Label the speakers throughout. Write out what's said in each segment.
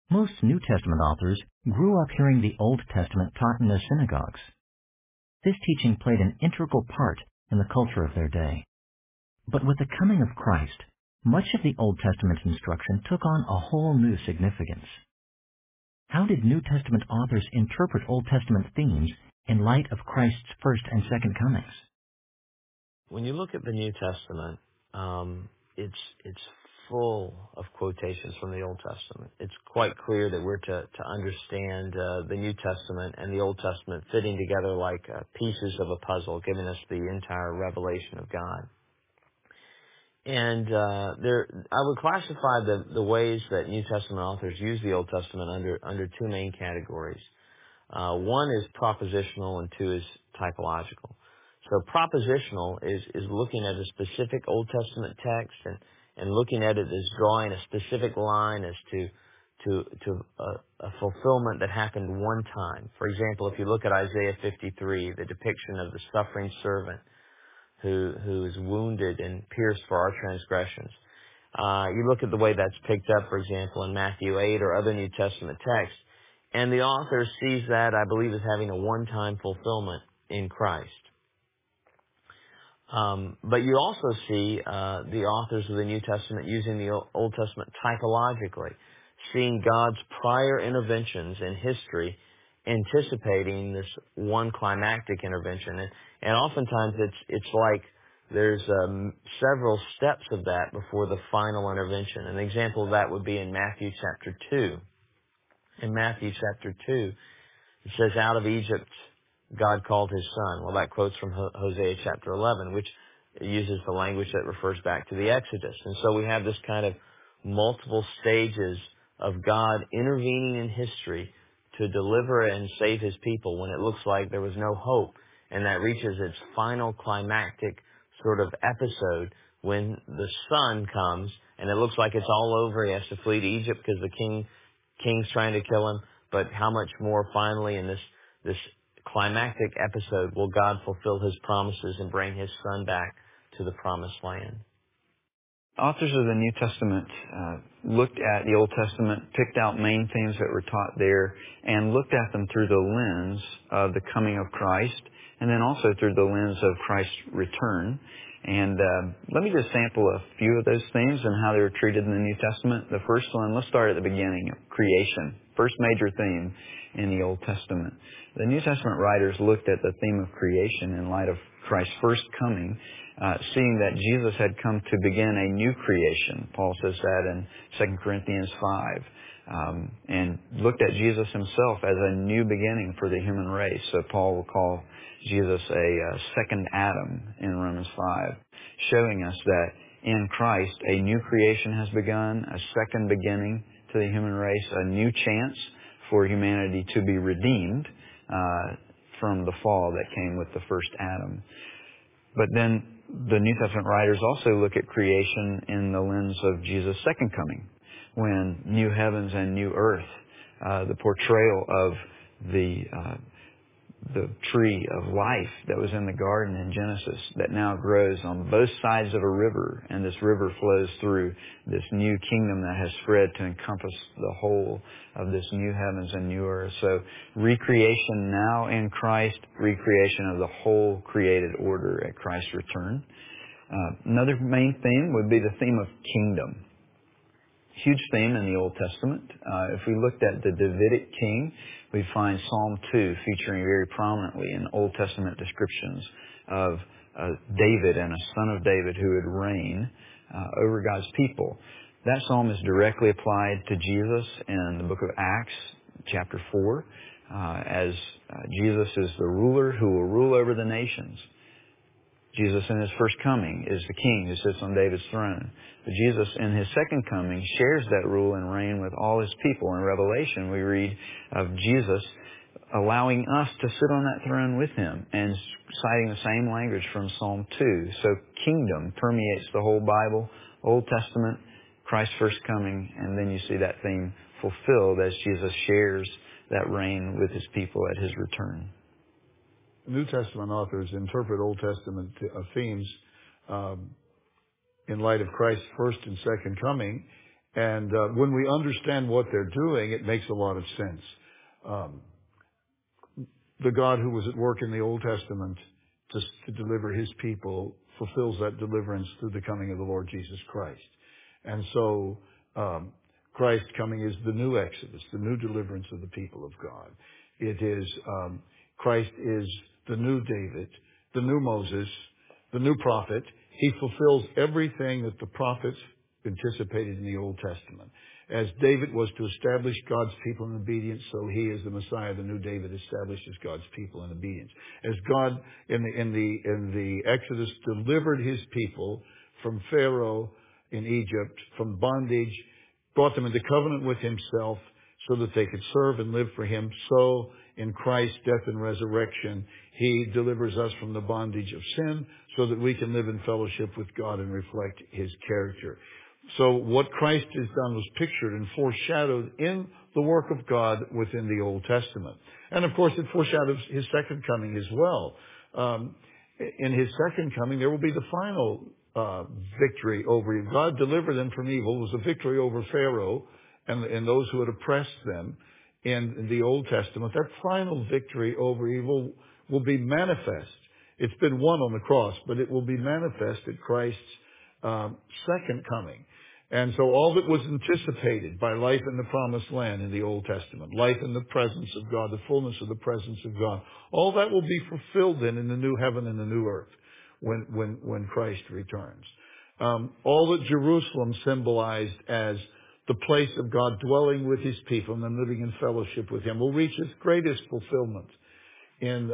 Speaker 1: Most New Testament authors grew up hearing the Old Testament taught in their synagogues. This teaching played an integral part in the culture of their day. But with the coming of Christ, much of the Old Testament instruction took on a whole new significance. How did New Testament authors interpret Old Testament themes in light of Christ's first and second comings?
Speaker 2: When you look at the New Testament, it's full of quotations from the Old Testament. It's quite clear that we're to understand the New Testament and the Old Testament fitting together like pieces of a puzzle, giving us the entire revelation of God. And I would classify the ways that New Testament authors use the Old Testament under two main categories. One is propositional and two is typological. So propositional is looking at a specific Old Testament text and looking at it as drawing a specific line as to a fulfillment that happened one time. For example, if you look at Isaiah 53, the depiction of the suffering servant who is wounded and pierced for our transgressions. You look at the way that's picked up, for example, in Matthew 8 or other New Testament texts, and the author sees that, I believe, as having a one-time fulfillment in Christ. But you also see the authors of the New Testament using the Old Testament typologically, seeing God's prior interventions in history, anticipating this one climactic intervention. And oftentimes it's like there's several steps of that before the final intervention. An example of that would be in Matthew chapter 2. In Matthew chapter 2, it says, out of Egypt, God called his son. Well, that quotes from Hosea chapter 11, which uses the language that refers back to the Exodus. And so we have this kind of multiple stages of God intervening in history to deliver and save his people when it looks like there was no hope. And that reaches its final climactic sort of episode when the son comes and it looks like it's all over. He has to flee to Egypt because the king's trying to kill him. But how much more finally in this climactic episode will God fulfill his promises and bring his son back to the promised land?
Speaker 3: Authors of the New Testament looked at the Old Testament, picked out main themes that were taught there, and looked at them through the lens of the coming of Christ, and then also through the lens of Christ's return. And let me just sample a few of those themes and how they were treated in the New Testament. The first one, let's start at the beginning, creation. First major theme in the Old Testament. The New Testament writers looked at the theme of creation in light of Christ's first coming, seeing that Jesus had come to begin a new creation. Paul says that in 2 Corinthians 5. And looked at Jesus himself as a new beginning for the human race. So Paul will call Jesus a second Adam in Romans 5, showing us that in Christ a new creation has begun, a second beginning to the human race, a new chance for humanity to be redeemed from the fall that came with the first Adam. But then the New Testament writers also look at creation in the lens of Jesus' second coming, when new heavens and new earth, the portrayal of the tree of life that was in the garden in Genesis that now grows on both sides of a river, and this river flows through this new kingdom that has spread to encompass the whole of this new heavens and new earth. So recreation now in Christ, recreation of the whole created order at Christ's return. Another main theme would be the theme of kingdom. Huge theme in the Old Testament. If we looked at the Davidic king, we find Psalm 2 featuring very prominently in Old Testament descriptions of David and a son of David who would reign over God's people. That psalm is directly applied to Jesus in the book of Acts, chapter 4, as Jesus is the ruler who will rule over the nations. Jesus in his first coming is the king who sits on David's throne. But Jesus in his second coming shares that rule and reign with all his people. In Revelation, we read of Jesus allowing us to sit on that throne with him and citing the same language from Psalm 2. So kingdom permeates the whole Bible, Old Testament, Christ's first coming, and then you see that theme fulfilled as Jesus shares that reign with his people at his return.
Speaker 4: New Testament authors interpret Old Testament themes in light of Christ's first and second coming, And when we understand what they're doing, it makes a lot of sense. The God who was at work in the Old Testament to deliver his people fulfills that deliverance through the coming of the Lord Jesus Christ. And so Christ coming is the new Exodus, the new deliverance of the people of God. It is Christ is the new David, the new Moses, the new prophet. He fulfills everything that the prophets anticipated in the Old Testament. As David was to establish God's people in obedience, so he is the Messiah, the new David, establishes God's people in obedience. As God in the Exodus delivered his people from Pharaoh in Egypt, from bondage, brought them into covenant with himself so that they could serve and live for him, so in Christ's death and resurrection, he delivers us from the bondage of sin so that we can live in fellowship with God and reflect his character. So what Christ has done was pictured and foreshadowed in the work of God within the Old Testament. And of course, it foreshadows his second coming as well. In his second coming, there will be the final victory over evil. God delivered them from evil. It was a victory over Pharaoh and those who had oppressed them in the Old Testament. That final victory over evil will be manifest. It's been won on the cross, but it will be manifest at Christ's second coming. And so all that was anticipated by life in the promised land in the Old Testament, life in the presence of God, the fullness of the presence of God, all that will be fulfilled then in the new heaven and the new earth when Christ returns. All that Jerusalem symbolized as the place of God dwelling with his people and then living in fellowship with him will reach its greatest fulfillment in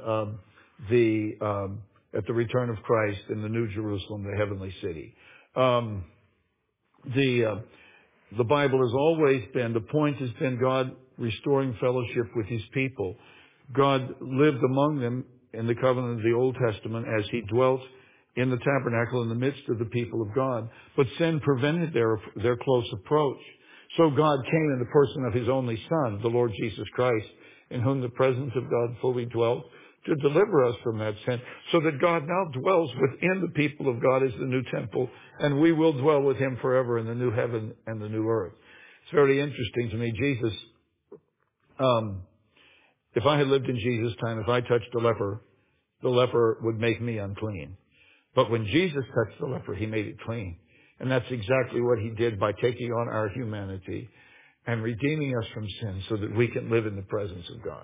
Speaker 4: at the return of Christ in the New Jerusalem, the heavenly city. The Bible has always been, the point has been God restoring fellowship with his people. God lived among them in the covenant of the Old Testament as he dwelt in the tabernacle in the midst of the people of God. But sin prevented their close approach. So God came in the person of his only Son, the Lord Jesus Christ, in whom the presence of God fully dwelt, to deliver us from that sin, so that God now dwells within the people of God as the new temple, and we will dwell with him forever in the new heaven and the new earth. It's very interesting to me. Jesus, if I had lived in Jesus' time, if I touched a leper, the leper would make me unclean. But when Jesus touched the leper, he made it clean. And that's exactly what he did by taking on our humanity and redeeming us from sin so that we can live in the presence of God.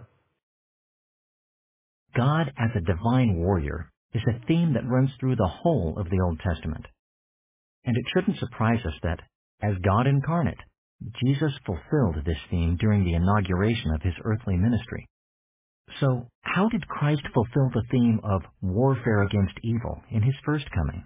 Speaker 1: God as a divine warrior is a theme that runs through the whole of the Old Testament. And it shouldn't surprise us that, as God incarnate, Jesus fulfilled this theme during the inauguration of his earthly ministry. So, how did Christ fulfill the theme of warfare against evil in his first coming?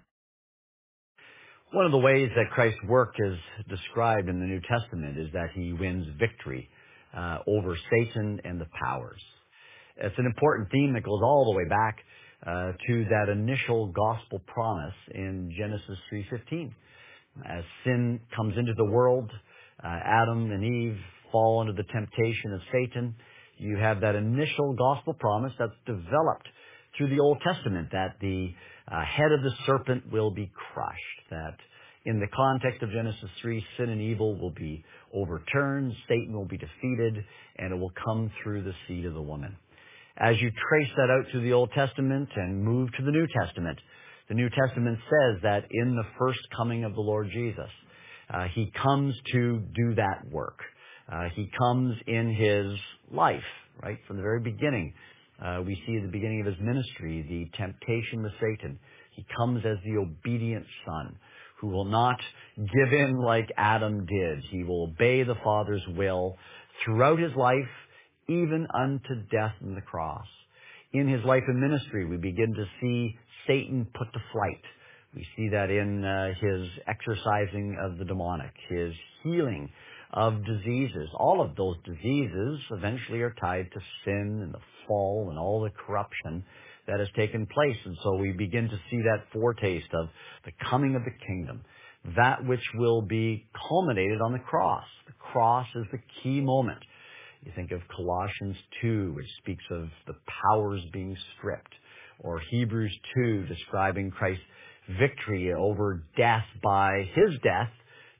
Speaker 5: One of the ways that Christ's work is described in the New Testament is that he wins victory over Satan and the powers. It's an important theme that goes all the way back to that initial gospel promise in Genesis 3:15. As sin comes into the world, Adam and Eve fall under the temptation of Satan. You have that initial gospel promise that's developed through the Old Testament, that the head of the serpent will be crushed, that in the context of Genesis 3, sin and evil will be overturned, Satan will be defeated, and it will come through the seed of the woman. As you trace that out through the Old Testament and move to the New Testament, the New Testament says that in the first coming of the Lord Jesus, he comes to do that work. He comes in his life, right, from the very beginning. We see at the beginning of his ministry the temptation with Satan. He comes as the obedient son who will not give in like Adam did. He will obey the Father's will throughout his life, even unto death on the cross. In his life and ministry, we begin to see Satan put to flight. We see that in his exorcising of the demonic, his healing of diseases. All of those diseases eventually are tied to sin and the fall and all the corruption that has taken place. And so we begin to see that foretaste of the coming of the kingdom, that which will be culminated on the cross. The cross is the key moment. You think of Colossians 2, which speaks of the powers being stripped, or Hebrews 2, describing Christ's victory over death by his death,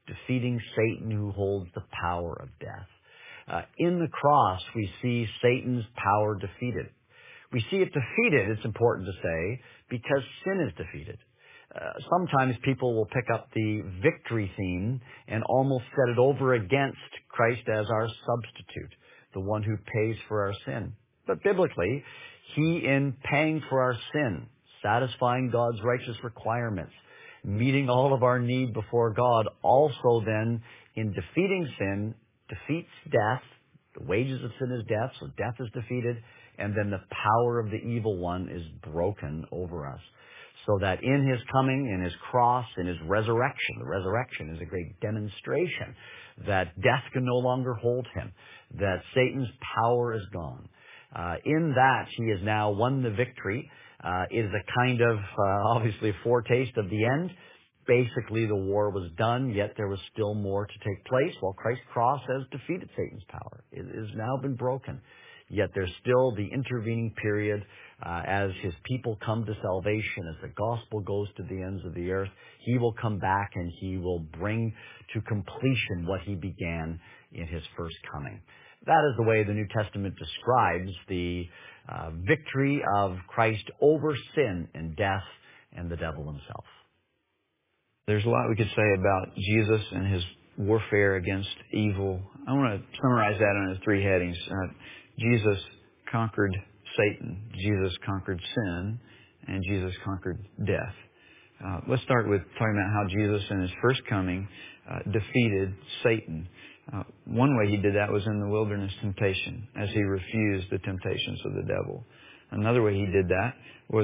Speaker 5: defeating Satan who holds the power of death. In the cross, we see Satan's power defeated. We see it defeated, it's important to say, because sin is defeated. Sometimes people will pick up the victory theme and almost set it over against Christ as our substitute, the one who pays for our sin. But biblically, He, in paying for our sin, satisfying God's righteous requirements, meeting all of our need before God, also then, in defeating sin, defeats death. The wages of sin is death, so death is defeated, and then the power of the evil one is broken over us. So that in His coming, in His cross, in His resurrection, the resurrection is a great demonstration that death can no longer hold Him, that Satan's power is gone. In that, He has now won the victory. It is a kind of, obviously, a foretaste of the end. Basically, the war was done, yet there was still more to take place. While Christ's cross has defeated Satan's power, it has now been broken. Yet there's still the intervening period as His people come to salvation, as the gospel goes to the ends of the earth. He will come back and He will bring to completion what He began in His first coming. That is the way the New Testament describes the victory of Christ over sin and death and the devil himself.
Speaker 3: There's a lot we could say about Jesus and His warfare against evil. I want to summarize that under 3 headings. Jesus conquered Satan, Jesus conquered sin, and Jesus conquered death. Let's start with talking about how Jesus in His first coming defeated Satan. One way He did that was in the wilderness temptation, as He refused the temptations of the devil. Another way He did that was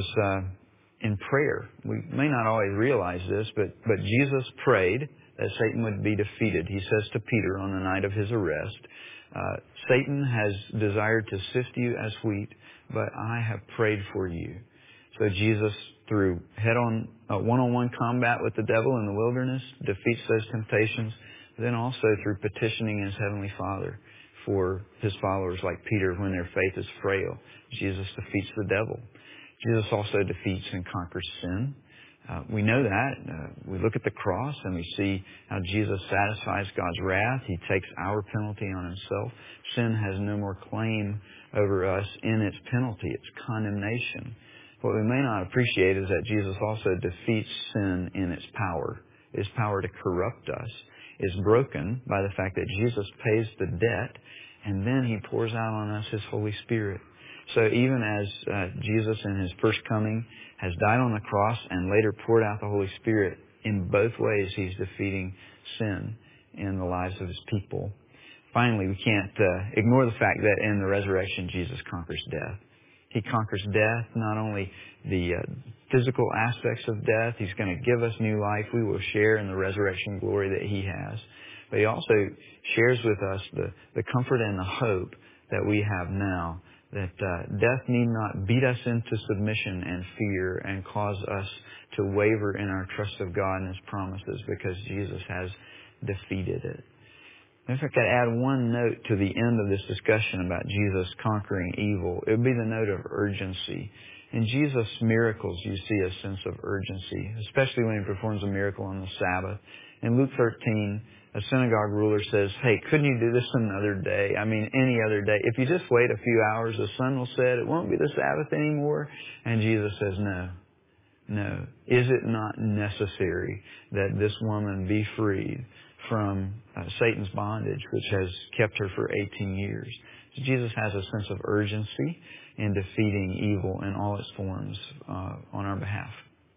Speaker 3: in prayer. We may not always realize this, but Jesus prayed that Satan would be defeated. He says to Peter on the night of His arrest, Satan has desired to sift you as wheat, but I have prayed for you. So Jesus, through head-on, one-on-one combat with the devil in the wilderness, defeats those temptations. Then also through petitioning His Heavenly Father for His followers like Peter when their faith is frail. Jesus defeats the devil. Jesus also defeats and conquers sin. We know that. We look at the cross and we see how Jesus satisfies God's wrath. He takes our penalty on Himself. Sin has no more claim over us in its penalty, its condemnation. What we may not appreciate is that Jesus also defeats sin in its power. Its power to corrupt us is broken by the fact that Jesus pays the debt and then He pours out on us His Holy Spirit. So even as Jesus in His first coming has died on the cross and later poured out the Holy Spirit, in both ways He's defeating sin in the lives of His people. Finally, we can't ignore the fact that in the resurrection Jesus conquers death. He conquers death, not only the physical aspects of death. He's going to give us new life. We will share in the resurrection glory that He has. But He also shares with us the comfort and the hope that we have now, that death need not beat us into submission and fear and cause us to waver in our trust of God and His promises, because Jesus has defeated it. If I could add one note to the end of this discussion about Jesus conquering evil, it would be the note of urgency. In Jesus' miracles, you see a sense of urgency, especially when He performs a miracle on the Sabbath. In Luke 13, a synagogue ruler says, hey, couldn't you do this another day? I mean, any other day. If you just wait a few hours, the sun will set. It won't be the Sabbath anymore. And Jesus says, no. Is it not necessary that this woman be freed from Satan's bondage, which has kept her for 18 years? So Jesus has a sense of urgency in defeating evil in all its forms on our behalf.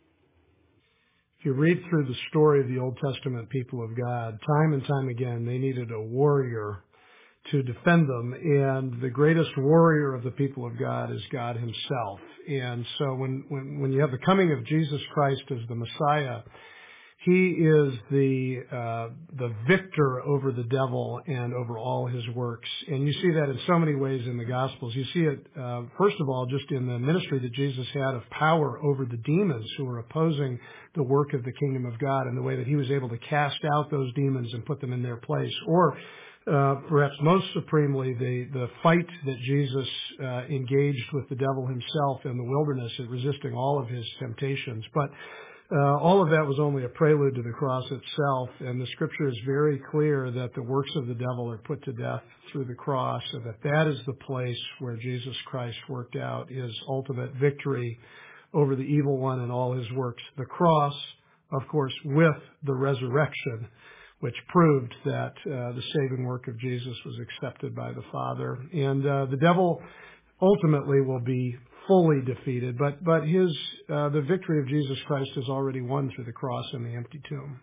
Speaker 6: If you read through the story of the Old Testament people of God, time and time again, they needed a warrior to defend them. And the greatest warrior of the people of God is God Himself. And so when you have the coming of Jesus Christ as the Messiah, He is the victor over the devil and over all his works. And you see that in so many ways in the Gospels. You see it, first of all, just in the ministry that Jesus had of power over the demons who were opposing the work of the kingdom of God, and the way that He was able to cast out those demons and put them in their place. Or perhaps most supremely, the fight that Jesus engaged with the devil himself in the wilderness, resisting all of his temptations. But All of that was only a prelude to the cross itself, and the scripture is very clear that the works of the devil are put to death through the cross, and that is the place where Jesus Christ worked out his ultimate victory over the evil one and all his works. The cross, of course, with the resurrection, which proved that the saving work of Jesus was accepted by the Father. And the devil ultimately will be fully defeated, but the victory of Jesus Christ is already won through the cross and the empty tomb.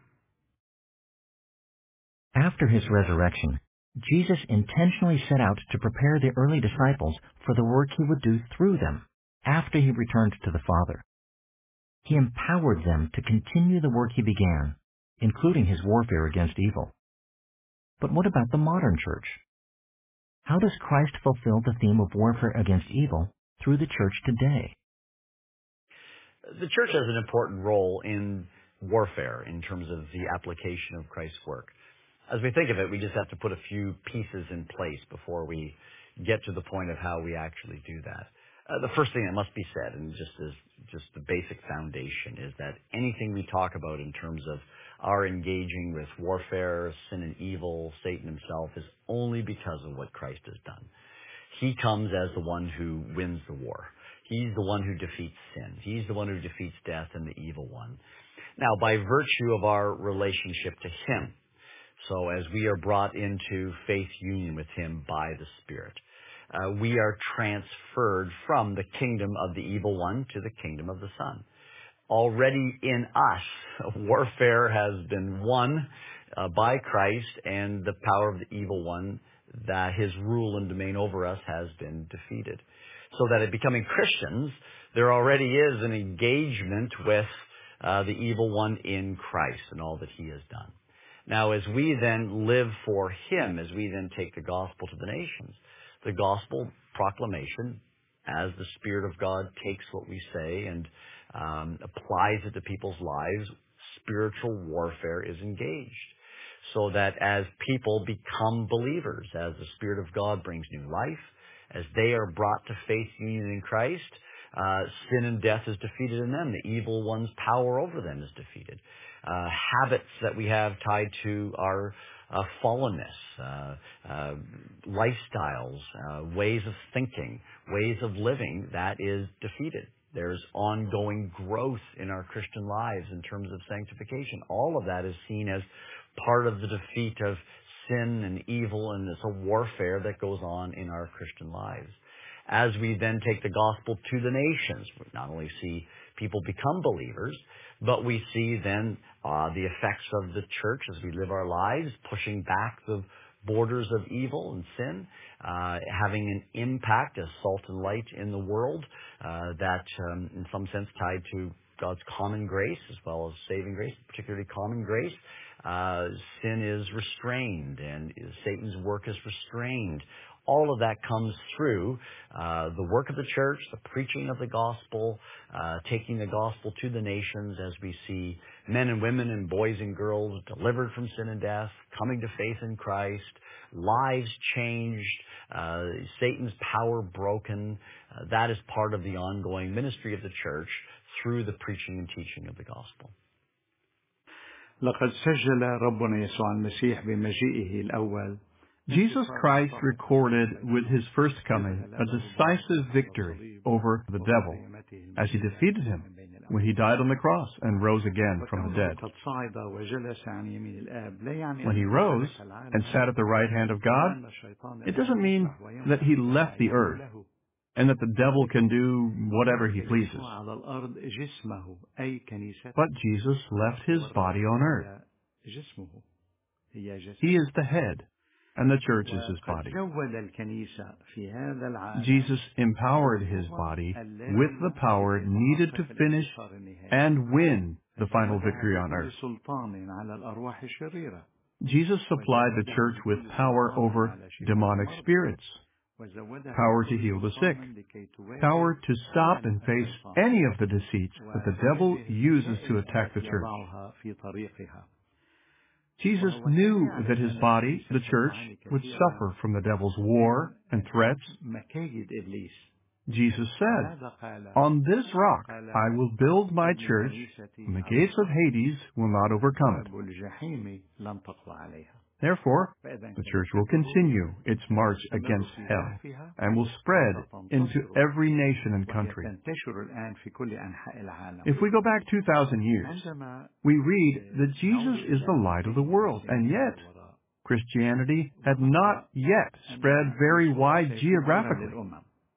Speaker 1: After his resurrection, Jesus intentionally set out to prepare the early disciples for the work he would do through them after he returned to the Father. He empowered them to continue the work he began, including his warfare against evil. But what about the modern church? How does Christ fulfill the theme of warfare against evil through the church today?
Speaker 5: The church has an important role in warfare in terms of the application of Christ's work. As we think of it, we just have to put a few pieces in place before we get to the point of how we actually do that. The first thing that must be said, and just the basic foundation, is that anything we talk about in terms of our engaging with warfare, sin and evil, Satan himself, is only because of what Christ has done. He comes as the one who wins the war. He's the one who defeats sin. He's the one who defeats death and the evil one. Now, by virtue of our relationship to him, so as we are brought into faith union with him by the Spirit, we are transferred from the kingdom of the evil one to the kingdom of the Son. Already in us, warfare has been won by Christ, and the power of the evil one, that his rule and domain over us, has been defeated. So that in becoming Christians, there already is an engagement with the evil one in Christ and all that he has done. Now, as we then live for him, as we then take the gospel to the nations, the gospel proclamation, as the Spirit of God takes what we say and applies it to people's lives, spiritual warfare is engaged. So that as people become believers, as the Spirit of God brings new life, as they are brought to faith union in Christ, sin and death is defeated in them. The evil one's power over them is defeated. Habits that we have tied to our fallenness, lifestyles, ways of thinking, ways of living, that is defeated. There's ongoing growth in our Christian lives in terms of sanctification. All of that is seen as part of the defeat of sin and evil, and it's a warfare that goes on in our Christian lives. As we then take the gospel to the nations, we not only see people become believers, but we see then the effects of the church as we live our lives, pushing back the borders of evil and sin, having an impact as salt and light in the world that in some sense tied to God's common grace as well as saving grace, particularly common grace. Sin is restrained and Satan's work is restrained. All of that comes through the work of the church, the preaching of the gospel, taking the gospel to the nations as we see men and women and boys and girls delivered from sin and death, coming to faith in Christ, lives changed, Satan's power broken. That is part of the ongoing ministry of the church through the preaching and teaching of the gospel.
Speaker 7: لقد سجل ربنا يسوع المسيح بمجيئه الأول.
Speaker 8: Jesus Christ recorded with his first coming a decisive victory over the devil as he defeated him when he died on the cross and rose again from the dead. When he rose and sat at the right hand of God, it doesn't mean that he left the earth and that the devil can do whatever he pleases. But Jesus left his body on earth. He is the head, and the church is his body. Jesus empowered his body with the power needed to finish and win the final victory on earth. Jesus supplied the church with power over demonic spirits, power to heal the sick, power to stop and face any of the deceits that the devil uses to attack the church. Jesus knew that his body, the church, would suffer from the devil's war and threats. Jesus said, "On this rock I will build my church, and the gates of Hades will not overcome it." Therefore, the church will continue its march against hell and will spread into every nation and country. If we go back 2,000 years, we read that Jesus is the light of the world, and yet Christianity had not yet spread very wide geographically.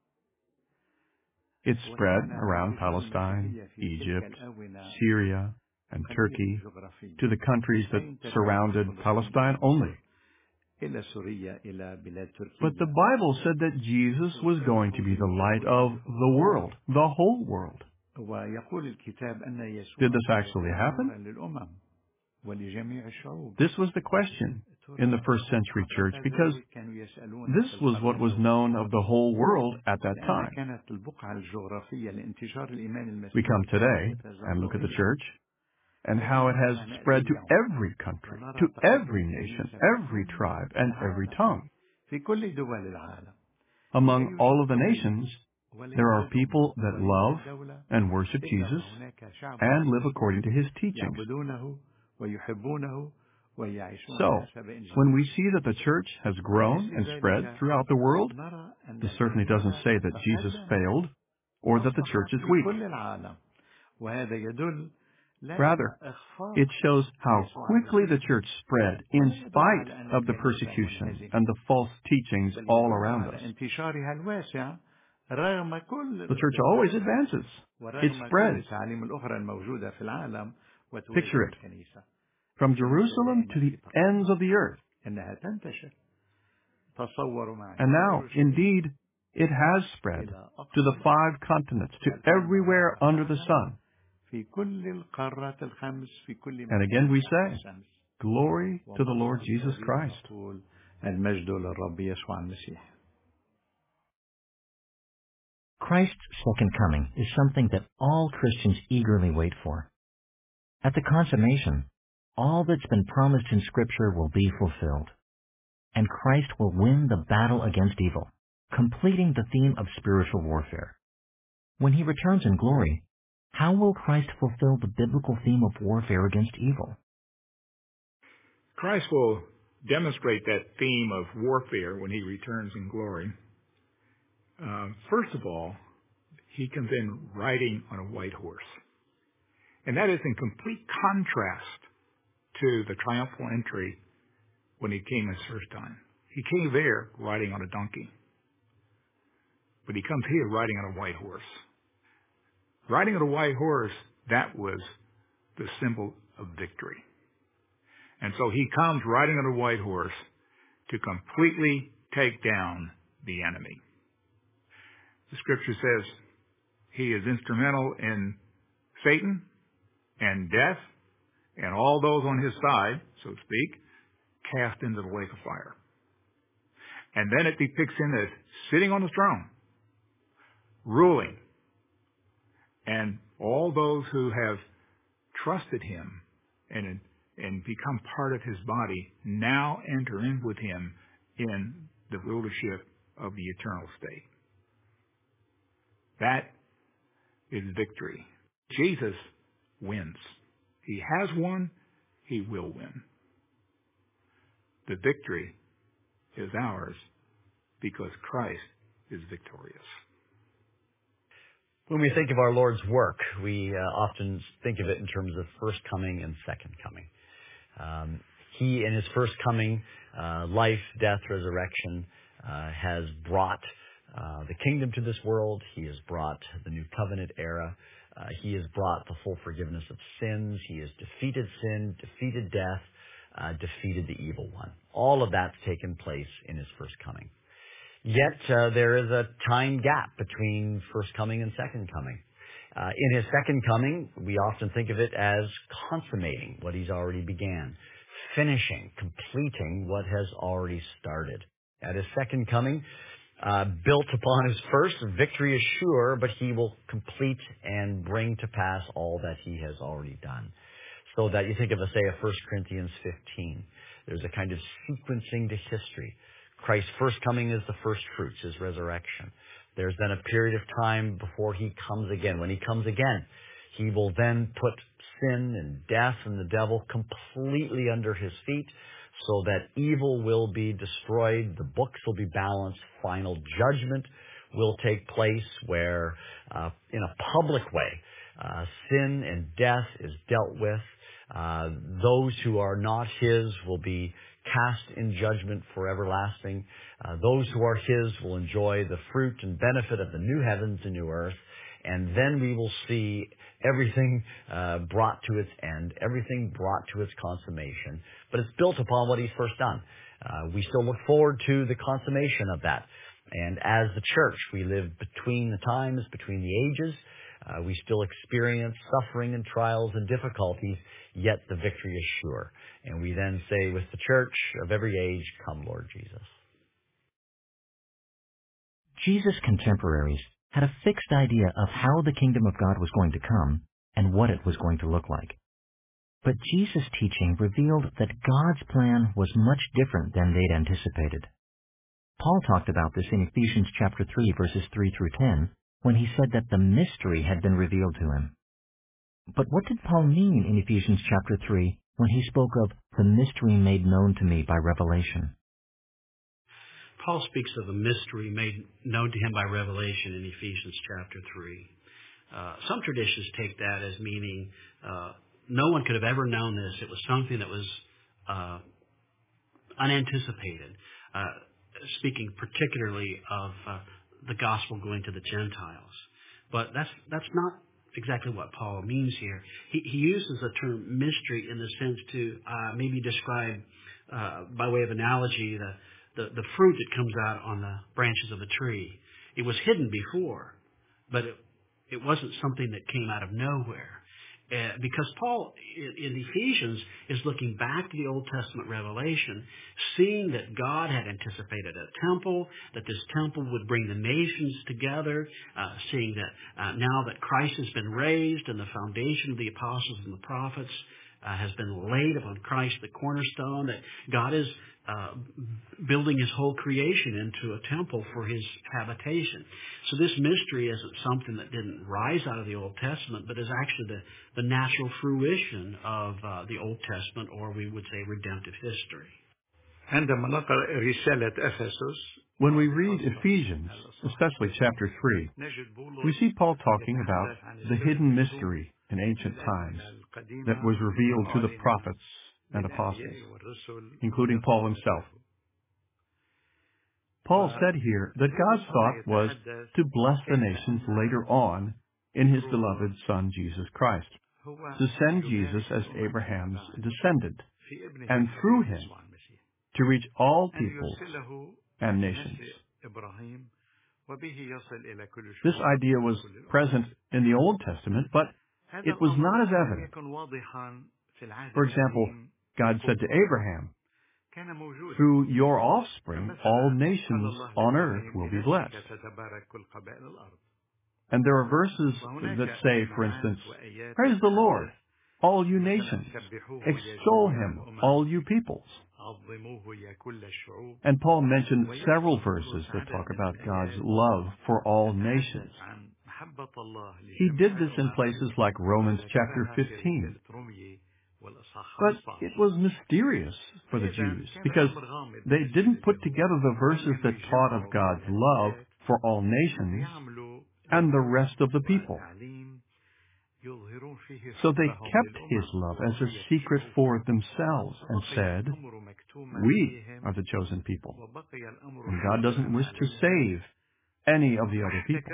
Speaker 8: It spread around Palestine, Egypt, Syria, and Turkey to the countries that surrounded Palestine only. But the Bible said that Jesus was going to be the light of the world, the whole world. Did this actually happen? This was the question in the first century church because this was what was known of the whole world at that time. We come today and look at the church and how it has spread to every country, to every nation, every tribe, and every tongue. Among all of the nations, there are people that love and worship Jesus and live according to his teachings. So, when we see that the church has grown and spread throughout the world, this certainly doesn't say that Jesus failed or that the church is weak. Rather, it shows how quickly the church spread in spite of the persecution and the false teachings all around us. The church always advances. It spreads. Picture it. From Jerusalem to the ends of the earth. And now, indeed, it has spread to the 5 continents, to everywhere under the sun. And again we say, glory to the Lord Jesus Christ.
Speaker 1: Christ's second coming is something that all Christians eagerly wait for. At the consummation, all that's been promised in Scripture will be fulfilled, and Christ will win the battle against evil, completing the theme of spiritual warfare. When he returns in glory, how will Christ fulfill the biblical theme of warfare against evil?
Speaker 9: Christ will demonstrate that theme of warfare when he returns in glory. First of all, he comes in riding on a white horse. And that is in complete contrast to the triumphal entry when he came his first time. He came there riding on a donkey. But he comes here riding on a white horse. Riding on a white horse, that was the symbol of victory. And so he comes riding on a white horse to completely take down the enemy. The scripture says he is instrumental in Satan and death and all those on his side, so to speak, cast into the lake of fire. And then it depicts him as sitting on the throne, ruling. And all those who have trusted him and become part of his body now enter in with him in the rulership of the eternal state. That is victory. Jesus wins. He has won. He will win. The victory is ours because Christ is victorious.
Speaker 5: When we think of our Lord's work, we often think of it in terms of first coming and second coming. He, in his first coming, life, death, resurrection, has brought the kingdom to this world. He has brought the new covenant era. He has brought the full forgiveness of sins. He has defeated sin, defeated death, defeated the evil one. All of that's taken place in his first coming. Yet there is a time gap between first coming and second coming. In his second coming, we often think of it as consummating what he's already began, finishing, completing what has already started. At his second coming, built upon his first, victory is sure, but he will complete and bring to pass all that he has already done. So that you think of, say, 1 Corinthians 15. There's a kind of sequencing to history. Christ's first coming is the first fruits, his resurrection. There's then a period of time before he comes again. When he comes again, he will then put sin and death and the devil completely under his feet so that evil will be destroyed, the books will be balanced, final judgment will take place where, in a public way, sin and death is dealt with. Those who are not his will be cast in judgment for everlasting. Those who are his will enjoy the fruit and benefit of the new heavens and new earth. And then we will see everything brought to its end, everything brought to its consummation. But it's built upon what he's first done. We still look forward to the consummation of that. And as the church, we live between the times, between the ages. We still experience suffering and trials and difficulties, yet the victory is sure. And we then say with the church of every age, come Lord Jesus.
Speaker 1: Jesus' contemporaries had a fixed idea of how the kingdom of God was going to come and what it was going to look like. But Jesus' teaching revealed that God's plan was much different than they'd anticipated. Paul talked about this in Ephesians chapter 3, verses 3 through 10, when he said that the mystery had been revealed to him. But what did Paul mean in Ephesians chapter 3 when he spoke of the mystery made known to me by revelation?
Speaker 10: Paul speaks of a mystery made known to him by revelation in Ephesians chapter 3. Some traditions take that as meaning no one could have ever known this. It was something that was unanticipated, speaking particularly of the gospel going to the Gentiles. But that's not exactly what Paul means here. He uses the term mystery in the sense to maybe describe, by way of analogy, the fruit that comes out on the branches of a tree. It was hidden before, but it wasn't something that came out of nowhere. Because Paul, in Ephesians, is looking back to the Old Testament revelation, seeing that God had anticipated a temple, that this temple would bring the nations together, seeing that now that Christ has been raised and the foundation of the apostles and the prophets has been laid upon Christ, the cornerstone, that God is building his whole creation into a temple for his habitation. So this mystery isn't something that didn't rise out of the Old Testament, but is actually the natural fruition of the Old Testament, or we would say redemptive history.
Speaker 8: When we read Ephesians, especially chapter 3, we see Paul talking about the hidden mystery in ancient times that was revealed to the prophets and apostles, including Paul himself. Paul said here that God's thought was to bless the nations later on in his beloved Son, Jesus Christ, to send Jesus as Abraham's descendant, and through him to reach all peoples and nations. This idea was present in the Old Testament, but it was not as evident. For example, God said to Abraham, "Through your offspring, all nations on earth will be blessed." And there are verses that say, for instance, "Praise the Lord, all you nations. Extol him, all you peoples." And Paul mentioned several verses that talk about God's love for all nations. He did this in places like Romans chapter 15. But it was mysterious for the Jews because they didn't put together the verses that taught of God's love for all nations and the rest of the people. So they kept his love as a secret for themselves and said, "We are the chosen people, and God doesn't wish to save any of the other people."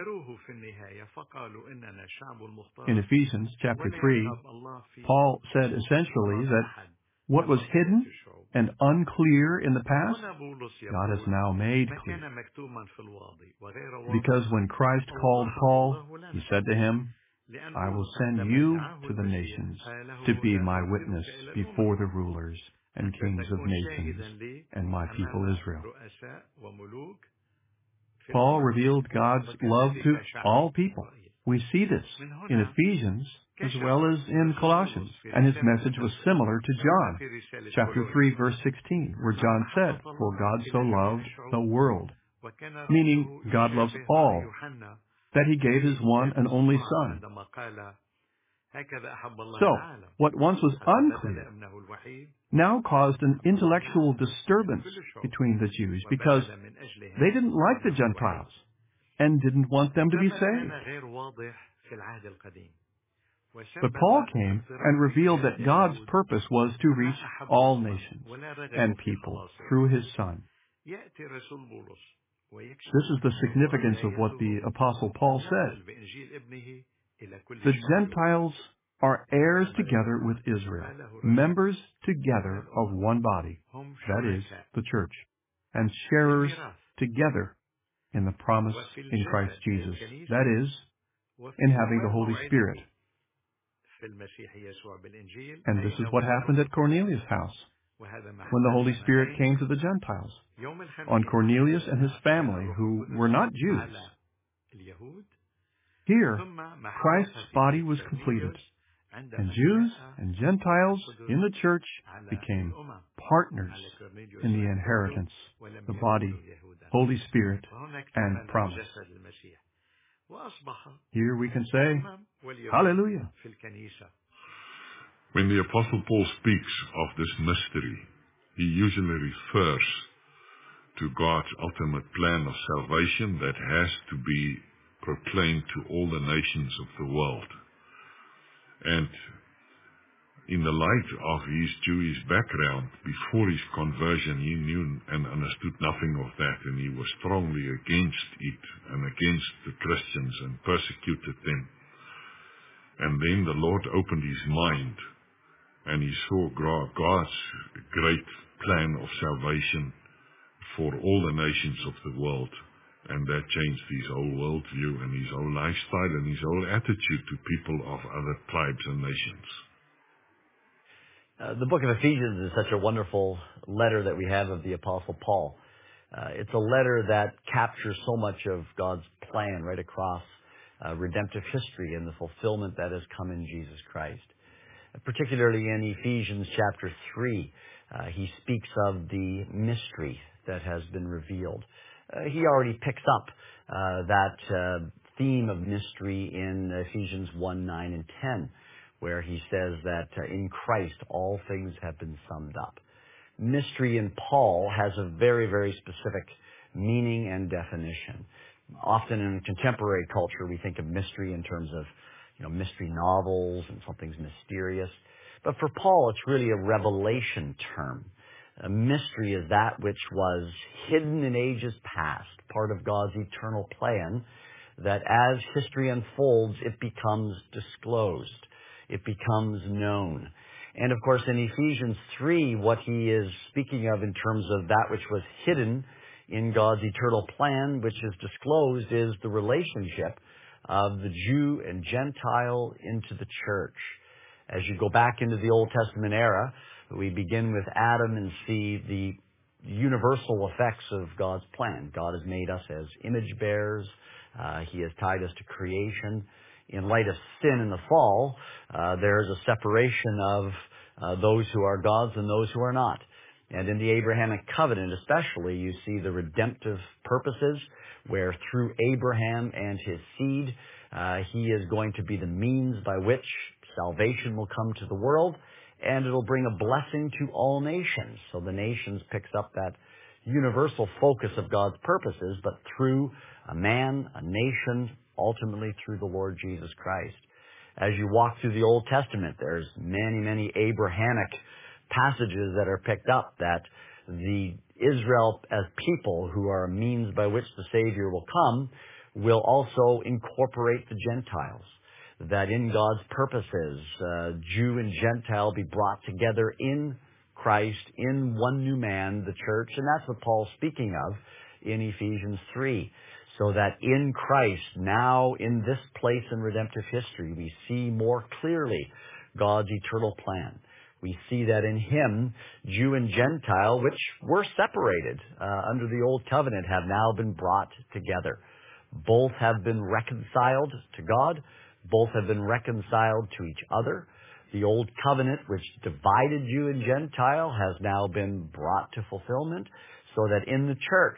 Speaker 8: In Ephesians chapter 3, Paul said essentially that what was hidden and unclear in the past, God has now made clear. Because when Christ called Paul, he said to him, "I will send you to the nations to be my witness before the rulers and kings of nations and my people Israel." Paul revealed God's love to all people. We see this in Ephesians as well as in Colossians, and his message was similar to John, chapter 3, verse 16, where John said, "For God so loved the world meaning God loves all, that He gave His one and only Son. So, what once was unclear now caused an intellectual disturbance between the Jews because they didn't like the Gentiles and didn't want them to be saved. But Paul came and revealed that God's purpose was to reach all nations and people through His Son. This is the significance of what the Apostle Paul said. The Gentiles are heirs together with Israel, members together of one body, that is, the church, and sharers together in the promise in Christ Jesus, that is, in having the Holy Spirit. And this is what happened at Cornelius' house when the Holy Spirit came to the Gentiles, on Cornelius and his family, who were not Jews. Here, Christ's body was completed, and Jews and Gentiles in the church became partners in the inheritance, the body, Holy Spirit, and promise. Here we can say, Hallelujah.
Speaker 11: When the Apostle Paul speaks of this mystery, he usually refers to God's ultimate plan of salvation that has to be proclaimed to all the nations of the world. And in the light of his Jewish background, before his conversion, he knew and understood nothing of that, and he was strongly against it and against the Christians and persecuted them. And then the Lord opened his mind, and he saw God's great plan of salvation for all the nations of the world. And that changed his whole worldview and his whole lifestyle and his whole attitude to people of other tribes and nations.
Speaker 5: The book of Ephesians is such a wonderful letter that we have of the Apostle Paul. It's a letter that captures so much of God's plan right across redemptive history and the fulfillment that has come in Jesus Christ. Particularly in Ephesians chapter 3, he speaks of the mystery that has been revealed. He already picks up that theme of mystery in Ephesians 1, 9, and 10, where he says that in Christ all things have been summed up. Mystery in Paul has a very, very specific meaning and definition. Often in contemporary culture, we think of mystery in terms of mystery novels and something's mysterious. But for Paul, it's really a revelation term. A mystery is that which was hidden in ages past, part of God's eternal plan, that as history unfolds, it becomes disclosed. It becomes known. And of course, in Ephesians 3, what he is speaking of in terms of that which was hidden in God's eternal plan, which is disclosed, is the relationship of the Jew and Gentile into the church. As you go back into the Old Testament era, we begin with Adam and see the universal effects of God's plan. God has made us as image bearers. He has tied us to creation. In light of sin and the fall, there is a separation of those who are God's and those who are not. And in the Abrahamic covenant especially, you see the redemptive purposes, where through Abraham and his seed, he is going to be the means by which salvation will come to the world, and it'll bring a blessing to all nations. So the nations picks up that universal focus of God's purposes, but through a man, a nation, ultimately through the Lord Jesus Christ. As you walk through the Old Testament, there's many, many Abrahamic passages that are picked up that the Israel as people, who are a means by which the Savior will come, will also incorporate the Gentiles. That in God's purposes, Jew and Gentile be brought together in Christ, in one new man, the church. And that's what Paul's speaking of in Ephesians 3. So that in Christ, now in this place in redemptive history, we see more clearly God's eternal plan. We see that in Him, Jew and Gentile, which were separated under the Old Covenant, have now been brought together. Both have been reconciled to God. Both have been reconciled to each other. The Old Covenant, which divided Jew and Gentile, has now been brought to fulfillment, so that in the church,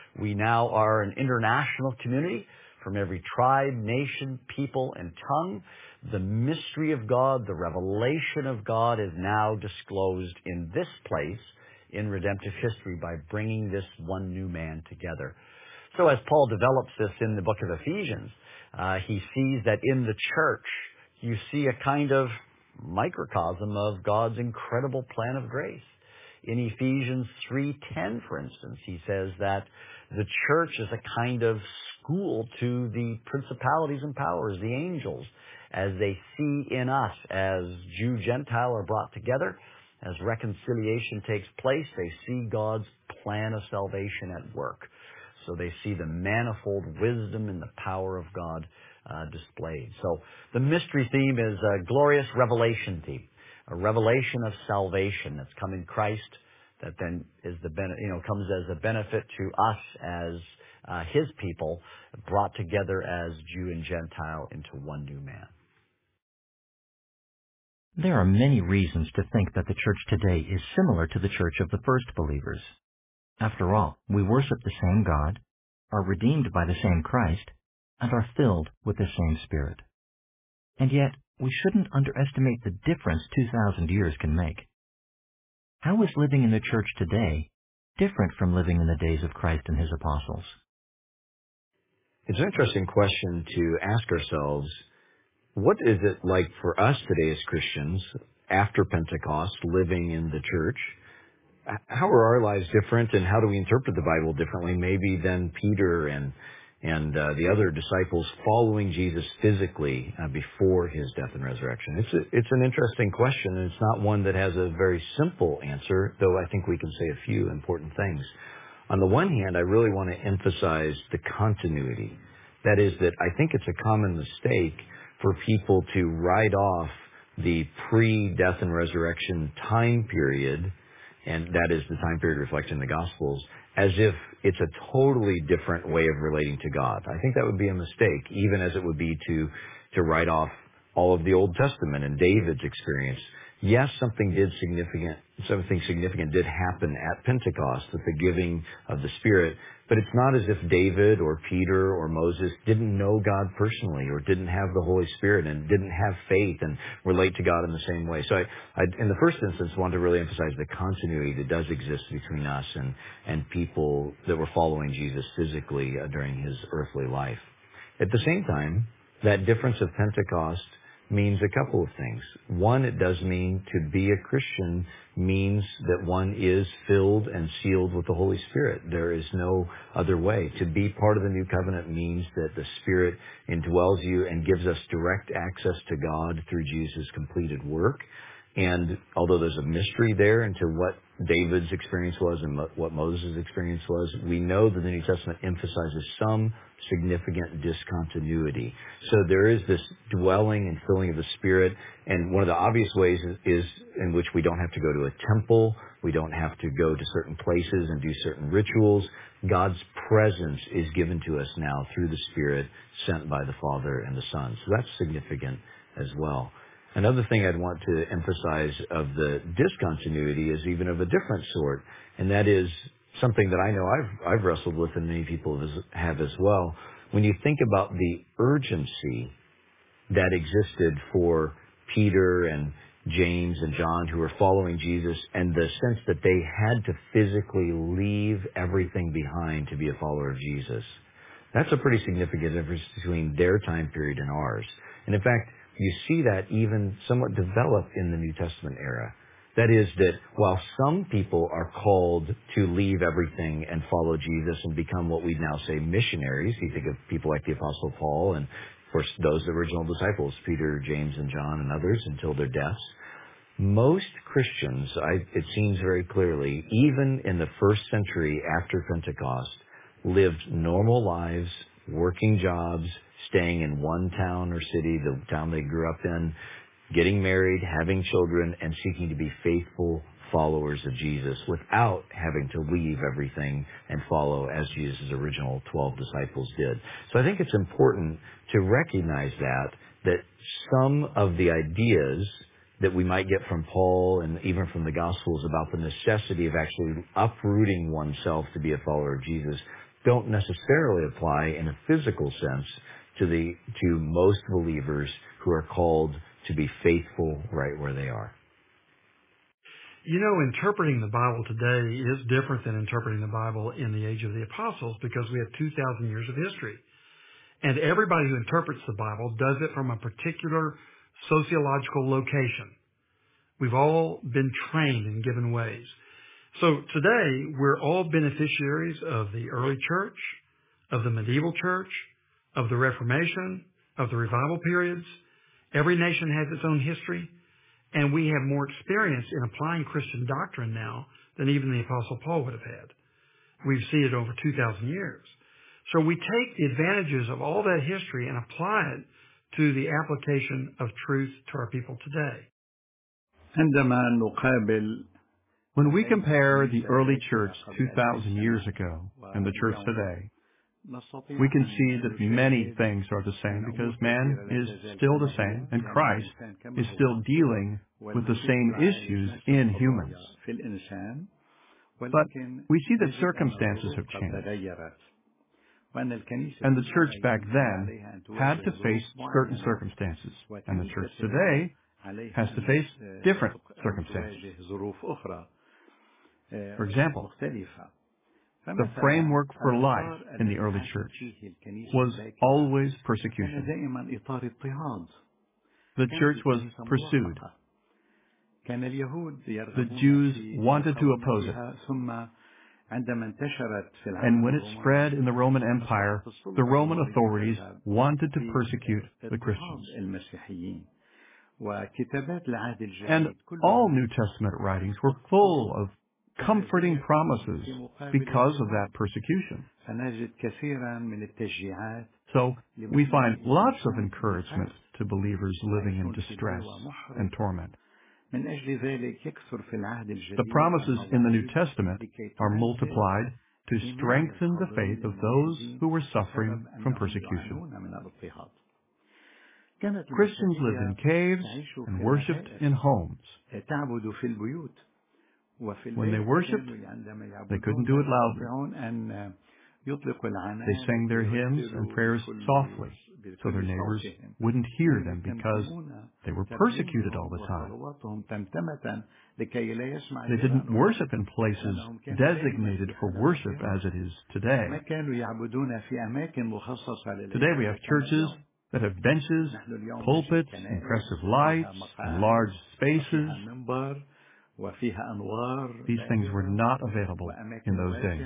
Speaker 5: We now are an international community from every tribe, nation, people, and tongue. The mystery of God, the revelation of God is now disclosed in this place in redemptive history by bringing this one new man together. So as Paul develops this in the book of Ephesians, he sees that in the church you see a kind of microcosm of God's incredible plan of grace. In Ephesians 3:10, for instance, he says that the church is a kind of school to the principalities and powers, the angels, as they see in us, as Jew-Gentile are brought together, as reconciliation takes place, they see God's plan of salvation at work. So they see the manifold wisdom and the power of God displayed. So the mystery theme is a glorious revelation theme, a revelation of salvation that's come in Christ, that then is comes as a benefit to us as His people, brought together as Jew and Gentile into one new man.
Speaker 1: There are many reasons to think that the church today is similar to the church of the first believers. After all, we worship the same God, are redeemed by the same Christ, and are filled with the same Spirit. And yet, we shouldn't underestimate the difference 2,000 years can make. How is living in the church today different from living in the days of Christ and His apostles?
Speaker 2: It's an interesting question to ask ourselves. What is it like for us today as Christians, after Pentecost, living in the church? How are our lives different, and how do we interpret the Bible differently, maybe than Peter and the other disciples following Jesus physically before His death and resurrection? It's an interesting question, and it's not one that has a very simple answer, though I think we can say a few important things. On the one hand, I really want to emphasize the continuity. That is that I think it's a common mistake for people to write off the pre-death and resurrection time period, and that is the time period reflected in the Gospels, as if it's a totally different way of relating to God. I think that would be a mistake, even as it would be to write off all of the Old Testament and David's experience. Yes, something significant did happen at Pentecost with the giving of the Spirit, but it's not as if David or Peter or Moses didn't know God personally or didn't have the Holy Spirit and didn't have faith and relate to God in the same way. So I in the first instance, want to really emphasize the continuity that does exist between us and people that were following Jesus physically during His earthly life. At the same time, that difference of Pentecost means a couple of things. One, it does mean to be a Christian means that one is filled and sealed with the Holy Spirit. There is no other way. To be part of the new covenant means that the Spirit indwells you and gives us direct access to God through Jesus' completed work. And although there's a mystery there into what David's experience was and what Moses' experience was, we know that the New Testament emphasizes some significant discontinuity. So there is this dwelling and filling of the Spirit, and one of the obvious ways is in which we don't have to go to a temple, we don't have to go to certain places and do certain rituals. God's presence is given to us now through the Spirit sent by the Father and the Son. So that's significant as well. Another thing I'd want to emphasize of the discontinuity is even of a different sort, and that is something that I know I've wrestled with and many people have as well. When you think about the urgency that existed for Peter and James and John who were following Jesus, and the sense that they had to physically leave everything behind to be a follower of Jesus, that's a pretty significant difference between their time period and ours. And in fact, you see that even somewhat develop in the New Testament era. That is that while some people are called to leave everything and follow Jesus and become what we now say missionaries, you think of people like the Apostle Paul and, of course, those original disciples, Peter, James, and John, and others, until their deaths. Most Christians, it seems very clearly, even in the first century after Pentecost, lived normal lives, working jobs, staying in one town or city, the town they grew up in, getting married, having children, and seeking to be faithful followers of Jesus without having to leave everything and follow as Jesus' original 12 disciples did. So I think it's important to recognize that some of the ideas that we might get from Paul and even from the Gospels about the necessity of actually uprooting oneself to be a follower of Jesus don't necessarily apply in a physical sense to most believers who are called to be faithful right where they are.
Speaker 12: Interpreting the Bible today is different than interpreting the Bible in the age of the apostles because we have 2,000 years of history. And everybody who interprets the Bible does it from a particular sociological location. We've all been trained in given ways. So today, we're all beneficiaries of the early church, of the medieval church, of the Reformation, of the revival periods. Every nation has its own history, and we have more experience in applying Christian doctrine now than even the Apostle Paul would have had. We've seen it over 2,000 years. So we take the advantages of all that history and apply it to the application of truth to our people today.
Speaker 8: When we compare the early church 2,000 years ago and the church today, we can see that many things are the same because man is still the same and Christ is still dealing with the same issues in humans. But we see that circumstances have changed. And the church back then had to face certain circumstances, and the church today has to face different circumstances. For example, the framework for life in the early church was always persecution. The church was pursued. The Jews wanted to oppose it. And when it spread in the Roman Empire, the Roman authorities wanted to persecute the Christians. And all New Testament writings were full of comforting promises because of that persecution. So we find lots of encouragement to believers living in distress and torment. The promises in the New Testament are multiplied to strengthen the faith of those who were suffering from persecution. Christians lived in caves and worshipped in homes. When they worshipped, they couldn't do it loudly. They sang their hymns and prayers softly, so their neighbors wouldn't hear them because they were persecuted all the time. They didn't worship in places designated for worship as it is today. Today we have churches that have benches, pulpits, impressive lights, and large spaces. These things were not available in those days.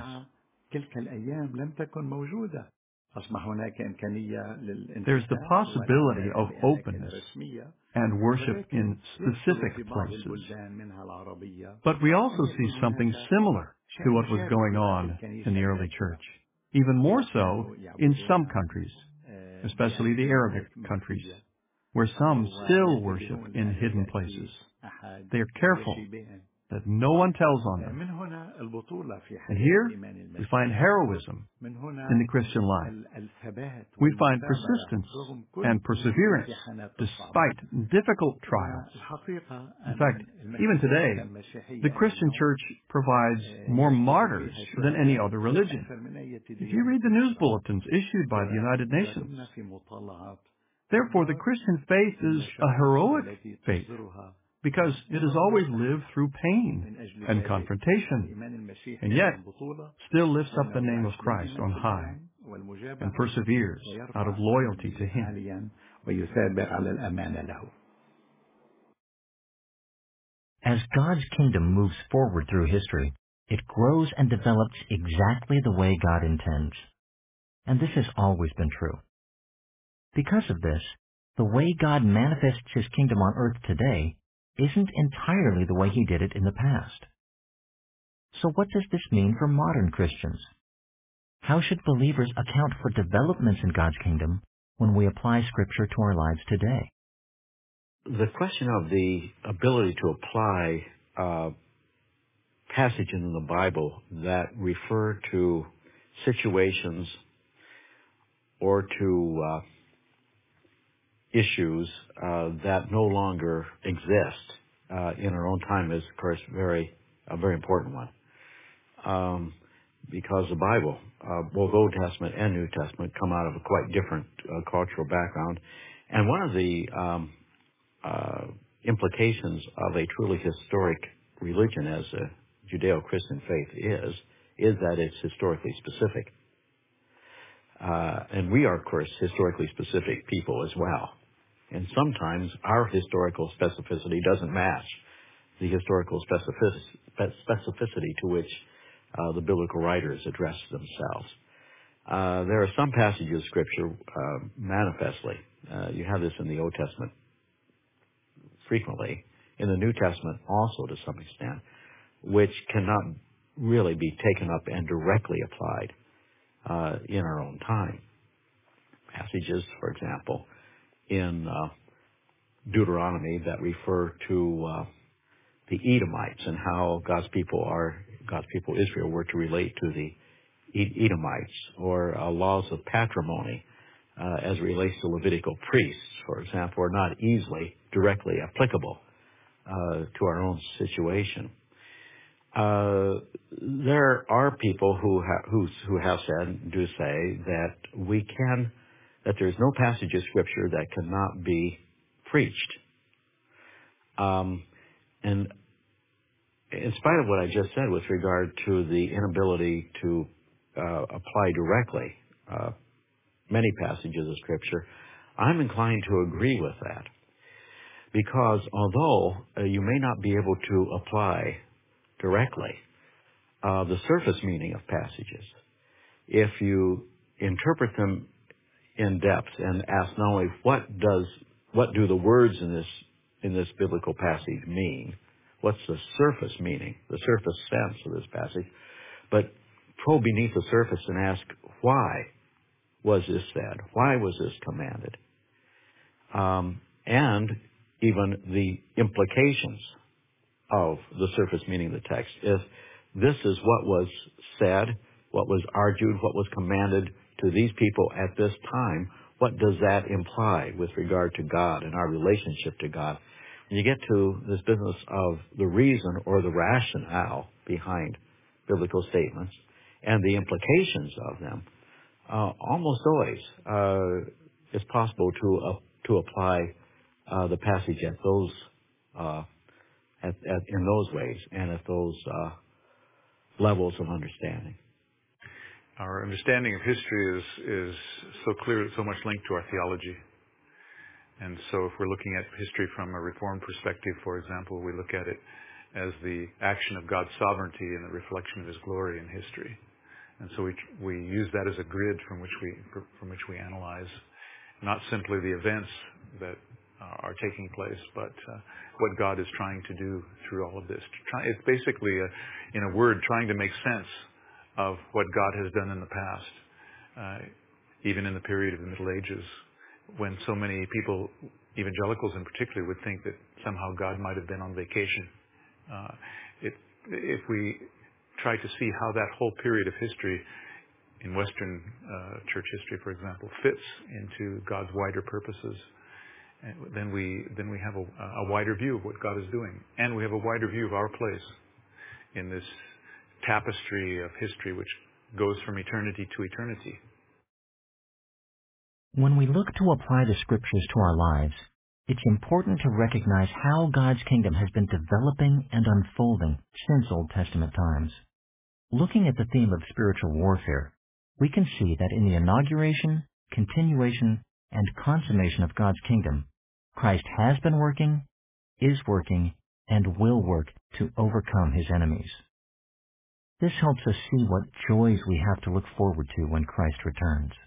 Speaker 8: There's the possibility of openness and worship in specific places. But we also see something similar to what was going on in the early church, even more so in some countries, especially the Arabic countries, where some still worship in hidden places. They are careful that no one tells on them. And here, we find heroism in the Christian life. We find persistence and perseverance despite difficult trials. In fact, even today, the Christian church provides more martyrs than any other religion. If you read the news bulletins issued by the United Nations, therefore the Christian faith is a heroic faith, because it has always lived through pain and confrontation, and yet still lifts up the name of Christ on high and perseveres out of loyalty to Him.
Speaker 1: As God's kingdom moves forward through history, it grows and develops exactly the way God intends. And this has always been true. Because of this, the way God manifests His kingdom on earth today isn't entirely the way He did it in the past. So what does this mean for modern Christians? How should believers account for developments in God's kingdom when we apply Scripture to our lives today?
Speaker 2: The question of the ability to apply passages in the Bible that refer to situations or to issues that no longer exist in our own time is, of course, a very important one.
Speaker 13: because the Bible, both Old Testament and New Testament, come out of a quite different cultural background. And one of the implications of a truly historic religion, as a Judeo-Christian faith is that it's historically specific. And we are, of course, historically specific people as well. And sometimes our historical specificity doesn't match the historical specificity to which the biblical writers address themselves. There are some passages of Scripture manifestly. You have this in the Old Testament frequently, in the New Testament also to some extent, which cannot really be taken up and directly applied in our own time. Passages, for example, in Deuteronomy that refer to the Edomites and how God's people Israel were to relate to the Edomites, or laws of patrimony as it relates to Levitical priests, for example, are not easily directly applicable to our own situation. There are people who have said and do say that there is no passage of Scripture that cannot be preached. And in spite of what I just said with regard to the inability to apply directly many passages of Scripture, I'm inclined to agree with that. Because although you may not be able to apply directly the surface meaning of passages, if you interpret them in depth and ask not only what do the words in this biblical passage mean, what's the surface meaning, the surface sense of this passage, but probe beneath the surface and ask, why was this said? Why was this commanded? And even the implications of the surface meaning of the text. If this is what was said, what was argued, what was commanded to these people at this time, what does that imply with regard to God and our relationship to God? When you get to this business of the reason or the rationale behind biblical statements and the implications of them, almost always it's possible to apply the passage at those in those ways and at those levels of understanding.
Speaker 14: Our understanding of history is so clear, so much linked to our theology. And so if we're looking at history from a Reformed perspective, for example, we look at it as the action of God's sovereignty and the reflection of His glory in history. And so we use that as a grid from which we analyze not simply the events that are taking place, but what God is trying to do through all of this. It's basically, in a word, trying to make sense of what God has done in the past, even in the period of the Middle Ages, when so many people, evangelicals in particular, would think that somehow God might have been on vacation. If we try to see how that whole period of history in Western church history, for example, fits into God's wider purposes, then we have a wider view of what God is doing, and we have a wider view of our place in this tapestry of history which goes from eternity to eternity.
Speaker 1: When we look to apply the Scriptures to our lives, it's important to recognize how God's kingdom has been developing and unfolding since Old Testament times. Looking at the theme of spiritual warfare, we can see that in the inauguration, continuation, and consummation of God's kingdom, Christ has been working, is working, and will work to overcome His enemies. This helps us see what joys we have to look forward to when Christ returns.